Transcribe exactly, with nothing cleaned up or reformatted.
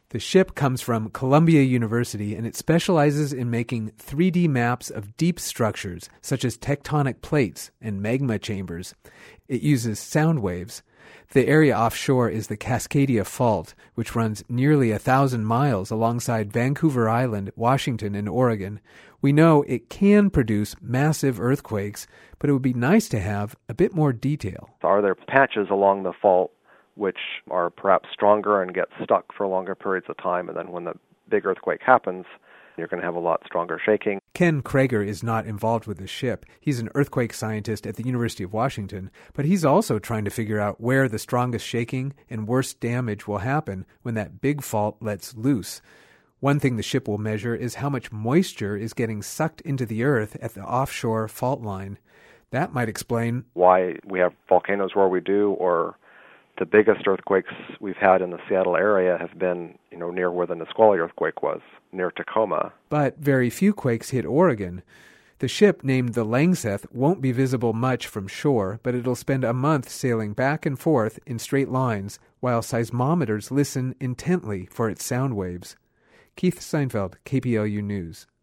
The ship comes from Columbia University, and it specializes in making three D maps of deep structures, such as tectonic plates and magma chambers. It uses sound waves. The area offshore is the Cascadia Fault, which runs nearly a thousand miles alongside Vancouver Island, Washington, and Oregon. We know it can produce massive earthquakes, but it would be nice to have a bit more detail. Are there patches along the fault which are perhaps stronger and get stuck for longer periods of time, and then when the big earthquake happens, you're going to have a lot stronger shaking? Ken Krager is not involved with the ship. He's an earthquake scientist at the University of Washington, but he's also trying to figure out where the strongest shaking and worst damage will happen when that big fault lets loose. One thing the ship will measure is how much moisture is getting sucked into the earth at the offshore fault line. That might explain why we have volcanoes where we do, or the biggest earthquakes we've had in the Seattle area have been, you know, near where the Nisqually earthquake was, near Tacoma. But very few quakes hit Oregon. The ship, named the Langseth, won't be visible much from shore, but it'll spend a month sailing back and forth in straight lines while seismometers listen intently for its sound waves. Keith Seinfeld, K P L U News.